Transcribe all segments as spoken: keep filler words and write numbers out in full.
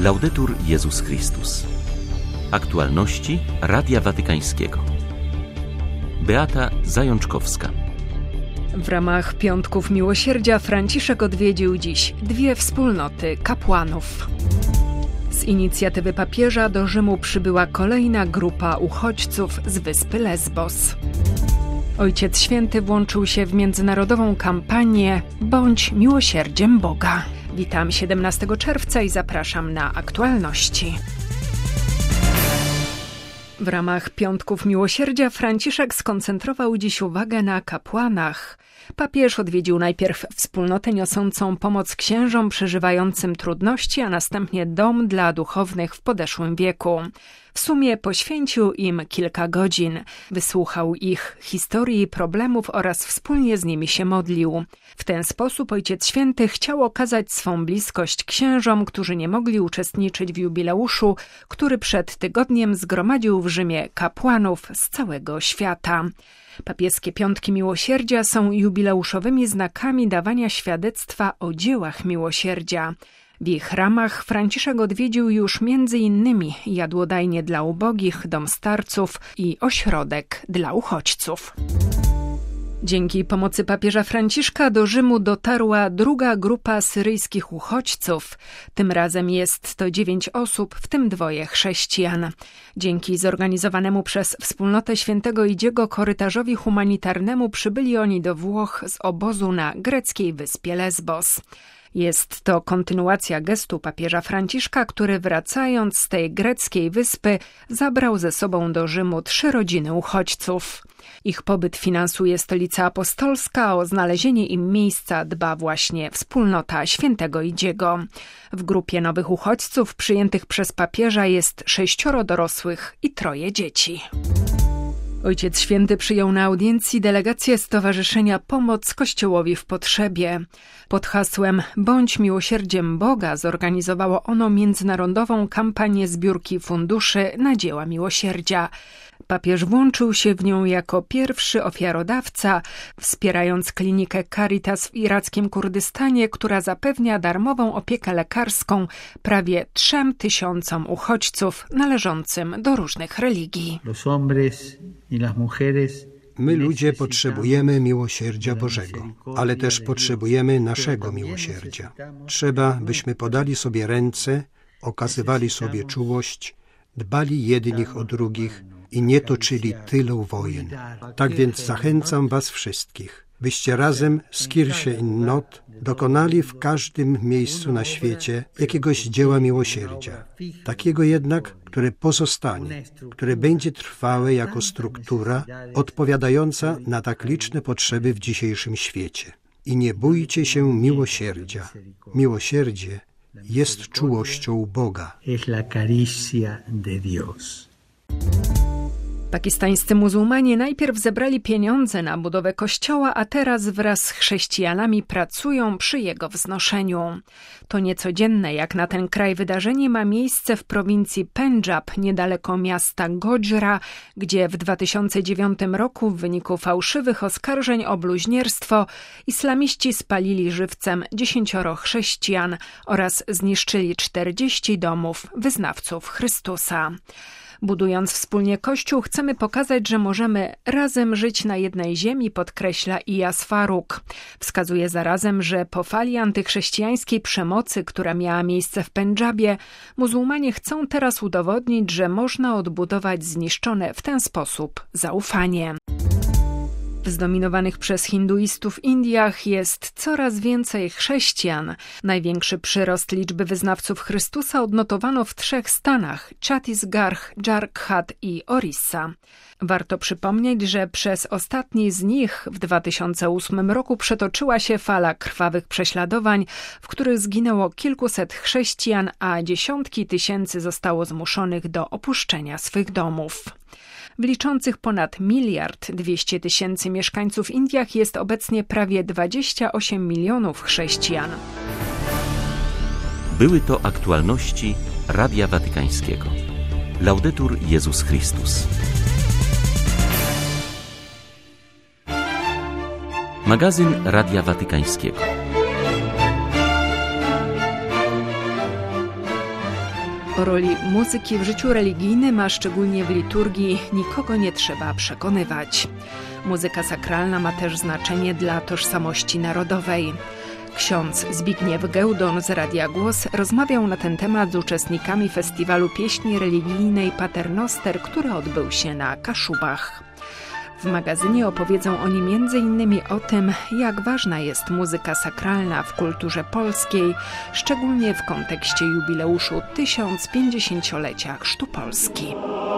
Laudetur Jezus Chrystus. Aktualności Radia Watykańskiego. Beata Zajączkowska. W ramach Piątków Miłosierdzia Franciszek odwiedził dziś dwie wspólnoty kapłanów. Z inicjatywy papieża do Rzymu przybyła kolejna grupa uchodźców z wyspy Lesbos. Ojciec Święty włączył się w międzynarodową kampanię Bądź miłosierdziem Boga. Witam siedemnastego czerwca i zapraszam na aktualności. W ramach Piątków Miłosierdzia Franciszek skoncentrował dziś uwagę na kapłanach. Papież odwiedził najpierw wspólnotę niosącą pomoc księżom przeżywającym trudności, a następnie dom dla duchownych w podeszłym wieku. W sumie poświęcił im kilka godzin. Wysłuchał ich historii i problemów oraz wspólnie z nimi się modlił. W ten sposób Ojciec Święty chciał okazać swą bliskość księżom, którzy nie mogli uczestniczyć w jubileuszu, który przed tygodniem zgromadził w Rzymie kapłanów z całego świata. Papieskie Piątki Miłosierdzia są jubileuszowymi znakami dawania świadectwa o dziełach miłosierdzia. W ich ramach Franciszek odwiedził już między innymi jadłodajnię dla ubogich, dom starców i ośrodek dla uchodźców. Dzięki pomocy papieża Franciszka do Rzymu dotarła druga grupa syryjskich uchodźców. Tym razem jest to dziewięć osób, w tym dwoje chrześcijan. Dzięki zorganizowanemu przez wspólnotę Świętego Idziego korytarzowi humanitarnemu przybyli oni do Włoch z obozu na greckiej wyspie Lesbos. Jest to kontynuacja gestu papieża Franciszka, który wracając z tej greckiej wyspy zabrał ze sobą do Rzymu trzy rodziny uchodźców. Ich pobyt finansuje Stolica Apostolska, a o znalezienie im miejsca dba właśnie wspólnota Świętego Idziego. W grupie nowych uchodźców przyjętych przez papieża jest sześcioro dorosłych i troje dzieci. Ojciec Święty przyjął na audiencji delegację Stowarzyszenia Pomoc Kościołowi w Potrzebie. Pod hasłem Bądź miłosierdziem Boga zorganizowało ono międzynarodową kampanię zbiórki funduszy na dzieła miłosierdzia. Papież włączył się w nią jako pierwszy ofiarodawca, wspierając klinikę Caritas w irackim Kurdystanie, która zapewnia darmową opiekę lekarską prawie trzem tysiącom uchodźców należącym do różnych religii. My ludzie potrzebujemy miłosierdzia Bożego, ale też potrzebujemy naszego miłosierdzia. Trzeba, byśmy podali sobie ręce, okazywali sobie czułość, dbali jednych o drugich i nie toczyli tylu wojen. Tak więc zachęcam was wszystkich, byście razem z Kirche in Not dokonali w każdym miejscu na świecie jakiegoś dzieła miłosierdzia. Takiego jednak, które pozostanie, które będzie trwałe jako struktura odpowiadająca na tak liczne potrzeby w dzisiejszym świecie. I nie bójcie się miłosierdzia. Miłosierdzie jest czułością Boga. Pakistańscy muzułmanie najpierw zebrali pieniądze na budowę kościoła, a teraz wraz z chrześcijanami pracują przy jego wznoszeniu. To niecodzienne jak na ten kraj wydarzenie ma miejsce w prowincji Pendżab, niedaleko miasta Godżra, gdzie w dwa tysiące dziewiątym roku w wyniku fałszywych oskarżeń o bluźnierstwo islamiści spalili żywcem dziesięcioro chrześcijan oraz zniszczyli czterdzieści domów wyznawców Chrystusa. Budując wspólnie Kościół, chcemy pokazać, że możemy razem żyć na jednej ziemi, podkreśla Iyas Faruk. Wskazuje zarazem, że po fali antychrześcijańskiej przemocy, która miała miejsce w Pendżabie, muzułmanie chcą teraz udowodnić, że można odbudować zniszczone w ten sposób zaufanie. W zdominowanych przez hinduistów Indiach jest coraz więcej chrześcijan. Największy przyrost liczby wyznawców Chrystusa odnotowano w trzech stanach – Chhattisgarh, Jharkhand i Orissa. Warto przypomnieć, że przez ostatni z nich w dwa tysiące ósmym roku przetoczyła się fala krwawych prześladowań, w których zginęło kilkuset chrześcijan, a dziesiątki tysięcy zostało zmuszonych do opuszczenia swych domów. W liczących ponad miliard dwieście tysięcy mieszkańców Indiach jest obecnie prawie dwadzieścia osiem milionów chrześcijan. Były to aktualności Radia Watykańskiego. Laudetur Jezus Chrystus. Magazyn Radia Watykańskiego. O roli muzyki w życiu religijnym, a szczególnie w liturgii, nikogo nie trzeba przekonywać. Muzyka sakralna ma też znaczenie dla tożsamości narodowej. Ksiądz Zbigniew Gełdon z Radia Głos rozmawiał na ten temat z uczestnikami festiwalu pieśni religijnej Paternoster, który odbył się na Kaszubach. W magazynie opowiedzą oni między innymi o tym, jak ważna jest muzyka sakralna w kulturze polskiej, szczególnie w kontekście jubileuszu tysiąc pięćdziesięciolecia Chrztu Polski.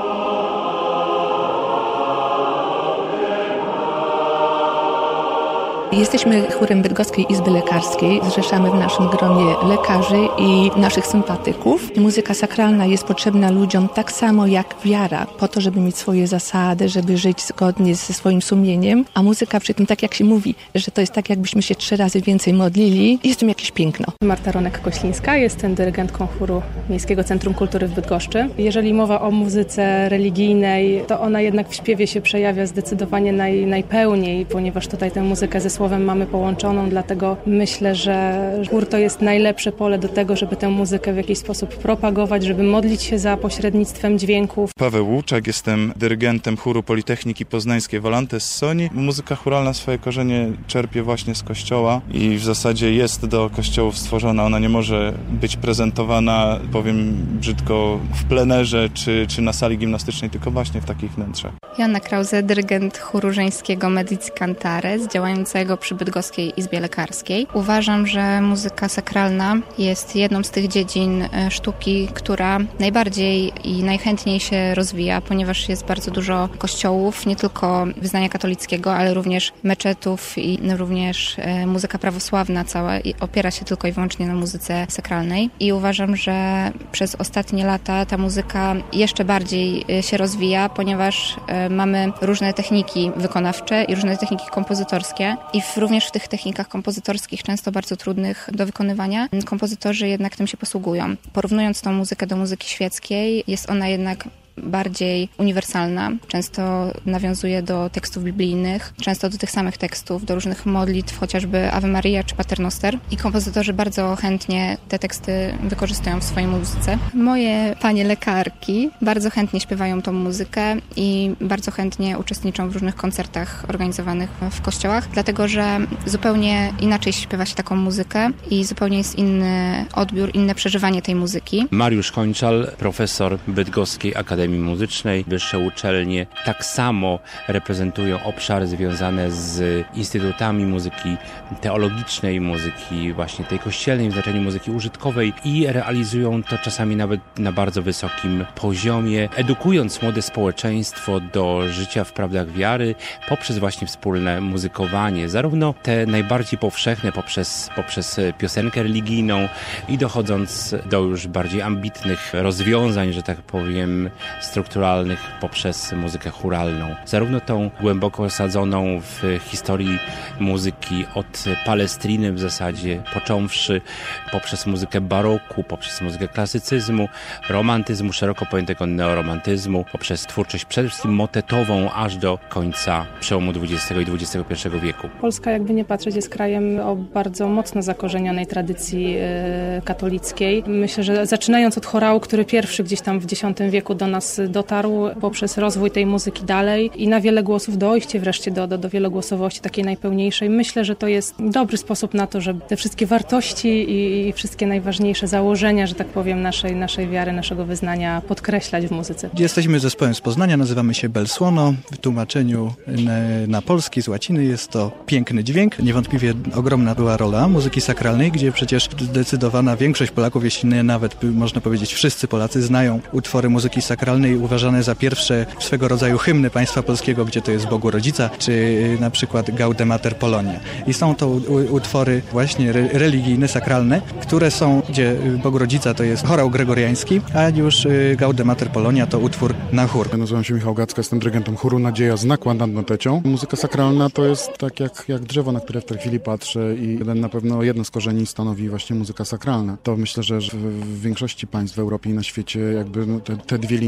Jesteśmy chórem Bydgoskiej Izby Lekarskiej. Zrzeszamy w naszym gronie lekarzy i naszych sympatyków. Muzyka sakralna jest potrzebna ludziom tak samo jak wiara, po to, żeby mieć swoje zasady, żeby żyć zgodnie ze swoim sumieniem. A muzyka przy tym, tak jak się mówi, że to jest tak, jakbyśmy się trzy razy więcej modlili, jest w tym jakieś piękno. Marta Ronek-Koślińska, jestem dyrygentką chóru Miejskiego Centrum Kultury w Bydgoszczy. Jeżeli mowa o muzyce religijnej, to ona jednak w śpiewie się przejawia zdecydowanie naj, najpełniej, ponieważ tutaj tę muzykę ze słowem mamy połączoną, dlatego myślę, że chór to jest najlepsze pole do tego, żeby tę muzykę w jakiś sposób propagować, żeby modlić się za pośrednictwem dźwięków. Paweł Łuczak, jestem dyrygentem chóru Politechniki Poznańskiej Volantes Soni. Muzyka chóralna swoje korzenie czerpie właśnie z kościoła i w zasadzie jest do kościołów stworzona. Ona nie może być prezentowana, powiem brzydko, w plenerze czy, czy na sali gimnastycznej, tylko właśnie w takich wnętrzach. Joanna Krause, dyrygent chóru żeńskiego Medici Cantares, działającego przy Bydgoskiej Izbie Lekarskiej. Uważam, że muzyka sakralna jest jedną z tych dziedzin sztuki, która najbardziej i najchętniej się rozwija, ponieważ jest bardzo dużo kościołów, nie tylko wyznania katolickiego, ale również meczetów i również muzyka prawosławna cała i opiera się tylko i wyłącznie na muzyce sakralnej. I uważam, że przez ostatnie lata ta muzyka jeszcze bardziej się rozwija, ponieważ mamy różne techniki wykonawcze i różne techniki kompozytorskie i w, również w tych technikach kompozytorskich, często bardzo trudnych do wykonywania, kompozytorzy jednak tym się posługują. Porównując tą muzykę do muzyki świeckiej, jest ona jednak bardziej uniwersalna. Często nawiązuje do tekstów biblijnych, często do tych samych tekstów, do różnych modlitw, chociażby Ave Maria czy Paternoster. I kompozytorzy bardzo chętnie te teksty wykorzystują w swojej muzyce. Moje panie lekarki bardzo chętnie śpiewają tą muzykę i bardzo chętnie uczestniczą w różnych koncertach organizowanych w kościołach, dlatego że zupełnie inaczej śpiewa się taką muzykę i zupełnie jest inny odbiór, inne przeżywanie tej muzyki. Mariusz Kończal, profesor Bydgoskiej Akademii Muzycznej. Wyższe uczelnie tak samo reprezentują obszary związane z instytutami muzyki teologicznej, muzyki właśnie tej kościelnej, w znaczeniu muzyki użytkowej i realizują to czasami nawet na bardzo wysokim poziomie, edukując młode społeczeństwo do życia w prawdach wiary poprzez właśnie wspólne muzykowanie, zarówno te najbardziej powszechne poprzez, poprzez piosenkę religijną i dochodząc do już bardziej ambitnych rozwiązań, że tak powiem, strukturalnych poprzez muzykę chóralną. Zarówno tą głęboko osadzoną w historii muzyki od Palestriny w zasadzie, począwszy poprzez muzykę baroku, poprzez muzykę klasycyzmu, romantyzmu, szeroko pojętego neoromantyzmu, poprzez twórczość przede wszystkim motetową aż do końca przełomu dwudziestego i dwudziestego pierwszego wieku. Polska, jakby nie patrzeć, jest krajem o bardzo mocno zakorzenionej tradycji yy, katolickiej. Myślę, że zaczynając od chorału, który pierwszy gdzieś tam w dziesiątym wieku do nas dotarł, poprzez rozwój tej muzyki dalej i na wiele głosów dojście wreszcie do, do, do wielogłosowości takiej najpełniejszej. Myślę, że to jest dobry sposób na to, żeby te wszystkie wartości i, i wszystkie najważniejsze założenia, że tak powiem, naszej, naszej wiary, naszego wyznania podkreślać w muzyce. Jesteśmy zespołem z Poznania, nazywamy się Bel Słono. W tłumaczeniu na polski z łaciny jest to piękny dźwięk. Niewątpliwie ogromna była rola muzyki sakralnej, gdzie przecież zdecydowana większość Polaków, jeśli nie nawet można powiedzieć wszyscy Polacy, znają utwory muzyki sakralnej uważane za pierwsze swego rodzaju hymny państwa polskiego, gdzie to jest Bogu Rodzica, czy na przykład Gaude Mater Polonia. I są to utwory właśnie re- religijne, sakralne, które są, gdzie Bogu Rodzica to jest chorał gregoriański, a już Gaude Mater Polonia to utwór na chór. Ja nazywam się Michał Gacka, jestem dyrygentem chóru Nadzieja z nakładem nad notecią. Muzyka sakralna to jest tak jak, jak drzewo, na które w tej chwili patrzę i jeden, na pewno jedno z korzeni stanowi właśnie muzyka sakralna. To myślę, że w, w większości państw w Europie i na świecie jakby no, te, te dwie linie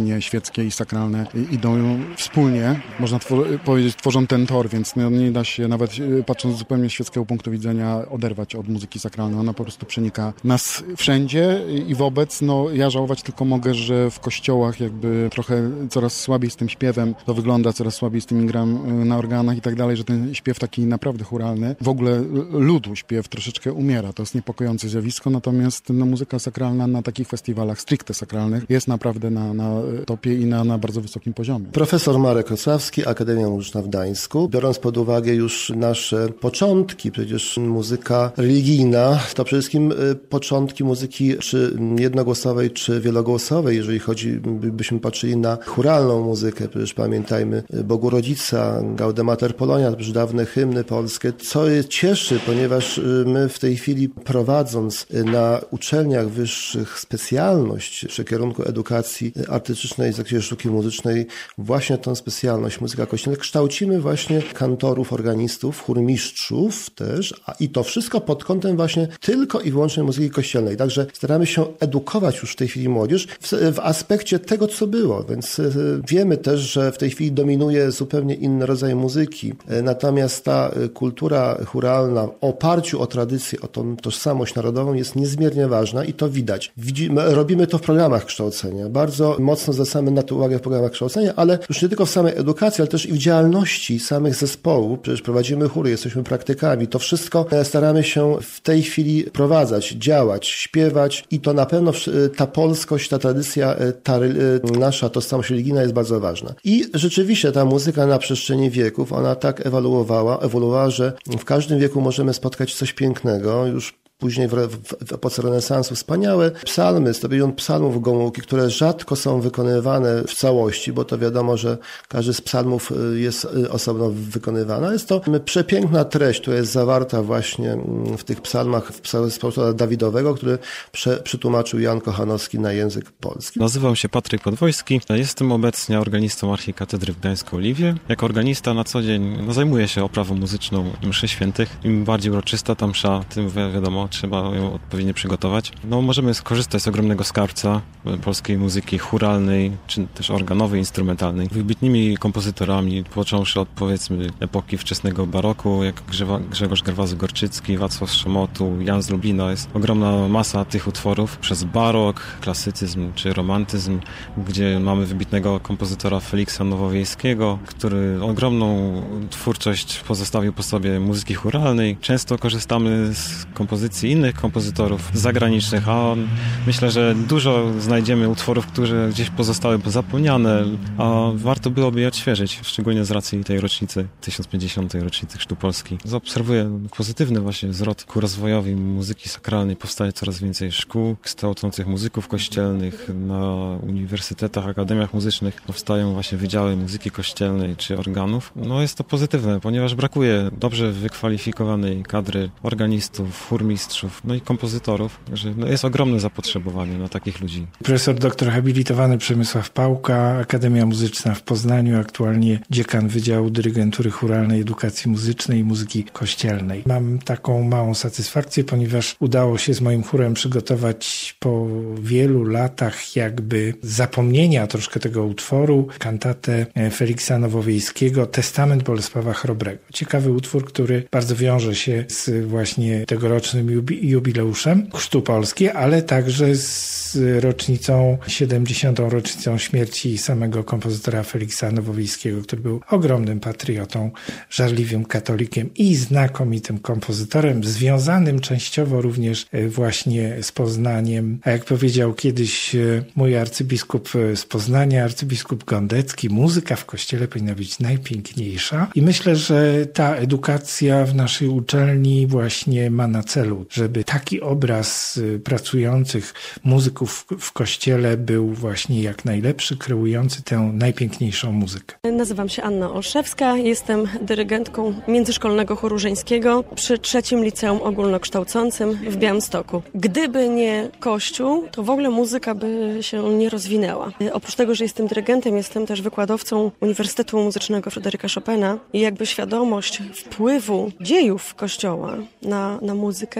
zupełnie świeckie i sakralne idą wspólnie, można twor- powiedzieć, tworzą ten tor, więc no, nie da się nawet patrząc z zupełnie świeckiego punktu widzenia oderwać od muzyki sakralnej. Ona po prostu przenika nas wszędzie i wobec, no ja żałować tylko mogę, że w kościołach jakby trochę coraz słabiej z tym śpiewem, to wygląda coraz słabiej z tymi gram na organach i tak dalej, że ten śpiew taki naprawdę chóralny, w ogóle ludu śpiew troszeczkę umiera. To jest niepokojące zjawisko, natomiast no, muzyka sakralna na takich festiwalach stricte sakralnych jest naprawdę na, na topie i na, na bardzo wysokim poziomie. Profesor Marek Rosławski, Akademia Muzyczna w Gdańsku. Biorąc pod uwagę już nasze początki, przecież muzyka religijna to przede wszystkim początki muzyki czy jednogłosowej, czy wielogłosowej, jeżeli chodzi, byśmy patrzyli na chóralną muzykę, przecież pamiętajmy Bogu Rodzica, Gaude Mater Polonia, przecież dawne hymny polskie, co cieszy, ponieważ my w tej chwili prowadząc na uczelniach wyższych specjalność przy kierunku edukacji artystycznej w zakresie sztuki muzycznej, właśnie tą specjalność muzyka kościelna, kształcimy właśnie kantorów, organistów, chórmistrzów też, a i to wszystko pod kątem właśnie tylko i wyłącznie muzyki kościelnej. Także staramy się edukować już w tej chwili młodzież w, w aspekcie tego, co było, więc wiemy też, że w tej chwili dominuje zupełnie inny rodzaj muzyki, natomiast ta kultura chóralna w oparciu o tradycję, o tą tożsamość narodową jest niezmiernie ważna i to widać. Widzimy, robimy to w programach kształcenia. Bardzo mocno zwracamy na to uwagę w programach kształcenia, ale już nie tylko w samej edukacji, ale też i w działalności samych zespołów. Przecież prowadzimy chóry, jesteśmy praktykami. To wszystko staramy się w tej chwili prowadzać, działać, śpiewać i to na pewno ta polskość, ta tradycja, ta nasza tożsamość religijna jest bardzo ważna. I rzeczywiście ta muzyka na przestrzeni wieków, ona tak ewoluowała, ewoluowała, że w każdym wieku możemy spotkać coś pięknego. Już później w, w, w epoce renesansu wspaniałe psalmy, sto pięćdziesiąt psalmów Gomułki, które rzadko są wykonywane w całości, bo to wiadomo, że każdy z psalmów jest osobno wykonywany. Jest to przepiękna treść, która jest zawarta właśnie w tych psalmach z psalma Dawidowego, który prze, przetłumaczył Jan Kochanowski na język polski. Nazywam się Patryk Podwojski. Jestem obecnie organistą Archikatedry w Gdańsku-Oliwie. Jako organista na co dzień no, zajmuję się oprawą muzyczną mszy świętych. Im bardziej uroczysta ta msza, tym wiadomo, trzeba ją odpowiednio przygotować. No, możemy skorzystać z ogromnego skarbca polskiej muzyki chóralnej, czy też organowej, instrumentalnej. Wybitnymi kompozytorami, począwszy od powiedzmy epoki wczesnego baroku, jak Grzegorz Gerwazy-Gorczycki, Wacław Szomotu, Jan z Lublina. Jest ogromna masa tych utworów przez barok, klasycyzm czy romantyzm, gdzie mamy wybitnego kompozytora Feliksa Nowowiejskiego, który ogromną twórczość pozostawił po sobie muzyki chóralnej. Często korzystamy z kompozycji innych kompozytorów zagranicznych, a myślę, że dużo znajdziemy utworów, które gdzieś pozostały zapomniane, a warto byłoby je odświeżyć, szczególnie z racji tej rocznicy, tysiąc pięćdziesiątej rocznicy Chrztu Polski. Zaobserwuję pozytywny właśnie zwrot ku rozwojowi muzyki sakralnej. Powstaje coraz więcej szkół kształcących muzyków kościelnych. Na uniwersytetach, akademiach muzycznych powstają właśnie wydziały muzyki kościelnej czy organów. No jest to pozytywne, ponieważ brakuje dobrze wykwalifikowanej kadry organistów, chórmistrzów, no i kompozytorów, że no jest ogromne zapotrzebowanie na takich ludzi. Profesor doktor habilitowany Przemysław Pałka, Akademia Muzyczna w Poznaniu, aktualnie dziekan Wydziału Dyrygentury Chóralnej, Edukacji Muzycznej i Muzyki Kościelnej. Mam taką małą satysfakcję, ponieważ udało się z moim chórem przygotować po wielu latach jakby zapomnienia troszkę tego utworu, kantatę Feliksa Nowowiejskiego Testament Bolesława Chrobrego. Ciekawy utwór, który bardzo wiąże się z właśnie tegorocznym jubileuszem Chrztu Polski, ale także z rocznicą, siedemdziesiątą rocznicą śmierci samego kompozytora Feliksa Nowowiejskiego, który był ogromnym patriotą, żarliwym katolikiem i znakomitym kompozytorem, związanym częściowo również właśnie z Poznaniem. A jak powiedział kiedyś mój arcybiskup z Poznania, arcybiskup Gondecki, muzyka w kościele powinna być najpiękniejsza i myślę, że ta edukacja w naszej uczelni właśnie ma na celu, żeby taki obraz pracujących muzyków w kościele był właśnie jak najlepszy, kreujący tę najpiękniejszą muzykę. Nazywam się Anna Olszewska, jestem dyrygentką Międzyszkolnego Chóru Żeńskiego przy trzecim Liceum Ogólnokształcącym w Białymstoku. Gdyby nie Kościół, to w ogóle muzyka by się nie rozwinęła. Oprócz tego, że jestem dyrygentem, jestem też wykładowcą Uniwersytetu Muzycznego Fryderyka Chopina i jakby świadomość wpływu dziejów Kościoła na, na muzykę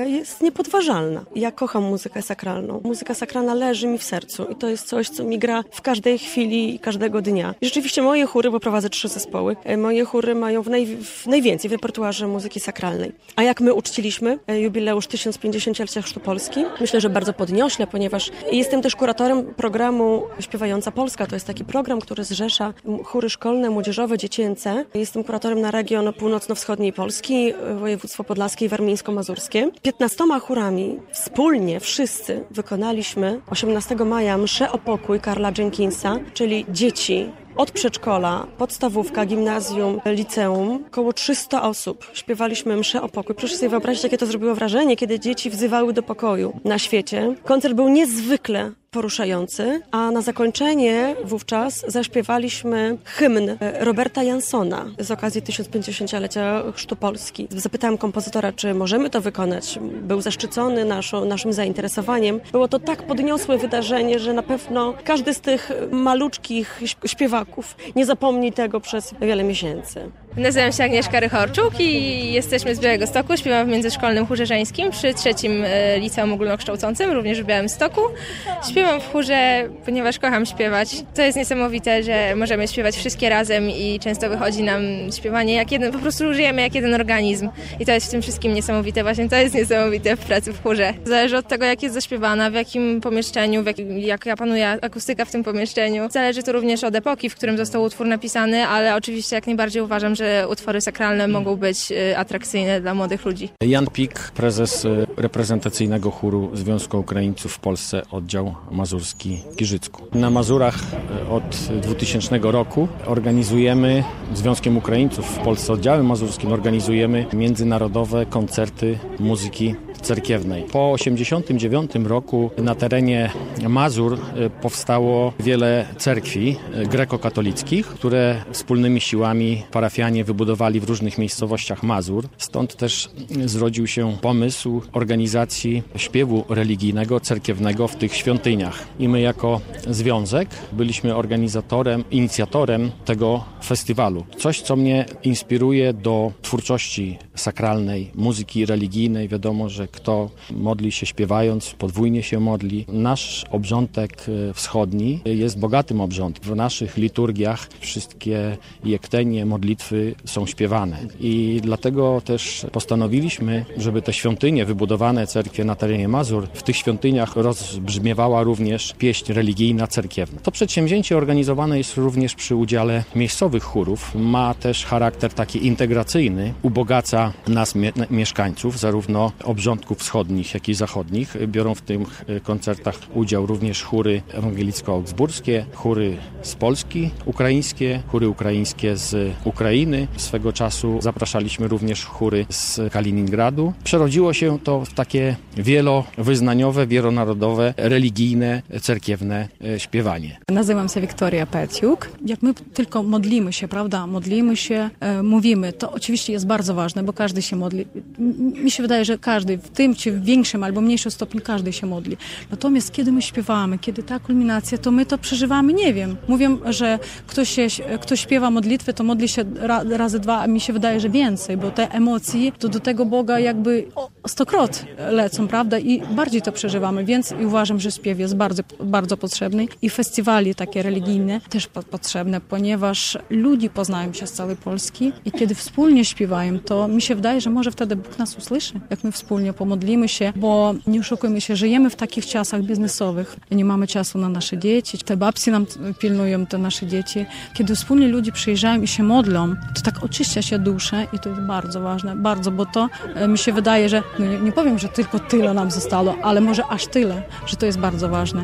jest niepodważalna. Ja kocham muzykę sakralną. Muzyka sakralna leży mi w sercu i to jest coś, co mi gra w każdej chwili i każdego dnia. I rzeczywiście moje chóry, bo prowadzę trzy zespoły, moje chóry mają w, naj, w najwięcej w repertuarze muzyki sakralnej. A jak my uczciliśmy jubileusz tysiąc pięćdziesięciolecia Chrztu Polski? Myślę, że bardzo podniośle, ponieważ jestem też kuratorem programu Śpiewająca Polska. To jest taki program, który zrzesza chóry szkolne, młodzieżowe, dziecięce. Jestem kuratorem na region północno-wschodniej Polski, województwo podlaskie i warmińsko-mazurskie. piętnastoma chórami wspólnie wszyscy wykonaliśmy osiemnastego maja mszę o pokój Karla Jenkinsa, czyli dzieci od przedszkola, podstawówka, gimnazjum, liceum, około trzysta osób. Śpiewaliśmy mszę o pokój. Proszę sobie wyobrazić, jakie to zrobiło wrażenie, kiedy dzieci wzywały do pokoju na świecie. Koncert był niezwykle poruszający, a na zakończenie wówczas zaśpiewaliśmy hymn Roberta Jansona z okazji tysiąc pięćdziesięciolecia Chrztu Polski. Zapytałem kompozytora, czy możemy to wykonać. Był zaszczycony naszą, naszym zainteresowaniem. Było to tak podniosłe wydarzenie, że na pewno każdy z tych maluczkich śpiewaków nie zapomni tego przez wiele miesięcy. Nazywam się Agnieszka Rychorczuk i jesteśmy z Białegostoku. Śpiewam w Międzyszkolnym Chórze Żeńskim przy trzecim Liceum Ogólnokształcącym, również w Białymstoku. Śpiewam w chórze, ponieważ kocham śpiewać. To jest niesamowite, że możemy śpiewać wszystkie razem i często wychodzi nam śpiewanie jak jeden, po prostu żyjemy jak jeden organizm. I to jest w tym wszystkim niesamowite. Właśnie to jest niesamowite w pracy w chórze. Zależy od tego, jak jest zaśpiewana, w jakim pomieszczeniu, w jakim, jaka panuje akustyka w tym pomieszczeniu. Zależy to również od epoki, w którym został utwór napisany, ale oczywiście jak najbardziej uważam, że utwory sakralne mogą być atrakcyjne dla młodych ludzi. Jan Pik, prezes reprezentacyjnego chóru Związku Ukraińców w Polsce, oddział mazurski w Giżycku. Na Mazurach od dwutysięcznego roku organizujemy, Związkiem Ukraińców w Polsce, oddziałem mazurskim, organizujemy międzynarodowe koncerty muzyki cerkiewnej. Po osiemdziesiątym dziewiątym roku na terenie Mazur powstało wiele cerkwi grekokatolickich, które wspólnymi siłami parafianie wybudowali w różnych miejscowościach Mazur. Stąd też zrodził się pomysł organizacji śpiewu religijnego, cerkiewnego w tych świątyniach. I my jako związek byliśmy organizatorem, inicjatorem tego festiwalu. Coś, co mnie inspiruje do twórczości sakralnej, muzyki religijnej. Wiadomo, że kto modli się śpiewając, podwójnie się modli. Nasz obrządek wschodni jest bogatym obrządkiem. W naszych liturgiach wszystkie jektenie, modlitwy są śpiewane. I dlatego też postanowiliśmy, żeby te świątynie, wybudowane cerkwie na terenie Mazur, w tych świątyniach rozbrzmiewała również pieśń religijna cerkiewna. To przedsięwzięcie organizowane jest również przy udziale miejscowych chórów. Ma też charakter taki integracyjny, ubogaca nas, mie- mieszkańców, zarówno obrządków wschodnich, jak i zachodnich. Biorą w tych koncertach udział również chóry ewangelicko-augsburskie, chóry z Polski, ukraińskie, chóry ukraińskie z Ukrainy. Swego czasu zapraszaliśmy również chóry z Kaliningradu. Przerodziło się to w takie wielowyznaniowe, wielonarodowe, religijne, cerkiewne śpiewanie. Nazywam się Wiktoria Peciuk. Jak my tylko modlimy się, prawda, modlimy się, e, mówimy, to oczywiście jest bardzo ważne, bo każdy się modli. Mi się wydaje, że każdy, w tym czy w większym albo mniejszym stopniu każdy się modli. Natomiast kiedy my śpiewamy, kiedy ta kulminacja, to my to przeżywamy, nie wiem. Mówię, że ktoś, się, ktoś śpiewa modlitwę, to modli się ra, razy dwa, a mi się wydaje, że więcej, bo te emocje to do tego Boga jakby stokrot lecą, prawda? I bardziej to przeżywamy, więc i uważam, że śpiew jest bardzo, bardzo potrzebny i festiwali takie religijne też po, potrzebne, ponieważ ludzie poznają się z całej Polski i kiedy wspólnie śpiewają, to mi się wydaje, że może wtedy Bóg nas usłyszy, jak my wspólnie pomodlimy się, bo nie oszukujmy się, żyjemy w takich czasach biznesowych. Nie mamy czasu na nasze dzieci, te babci nam pilnują, te nasze dzieci. Kiedy wspólnie ludzie przyjeżdżają i się modlą, to tak oczyszcza się duszę i to jest bardzo ważne, bardzo, bo to e, mi się wydaje, że, no nie, nie powiem, że tylko tyle nam zostało, ale może aż tyle, że to jest bardzo ważne.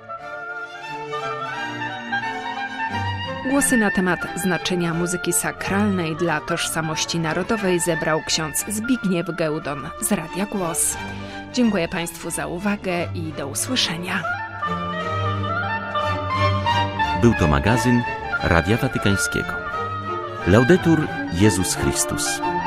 Głosy na temat znaczenia muzyki sakralnej dla tożsamości narodowej zebrał ksiądz Zbigniew Gełdon z Radia Głos. Dziękuję Państwu za uwagę i do usłyszenia. Był to magazyn Radia Watykańskiego. Laudetur Jezus Chrystus.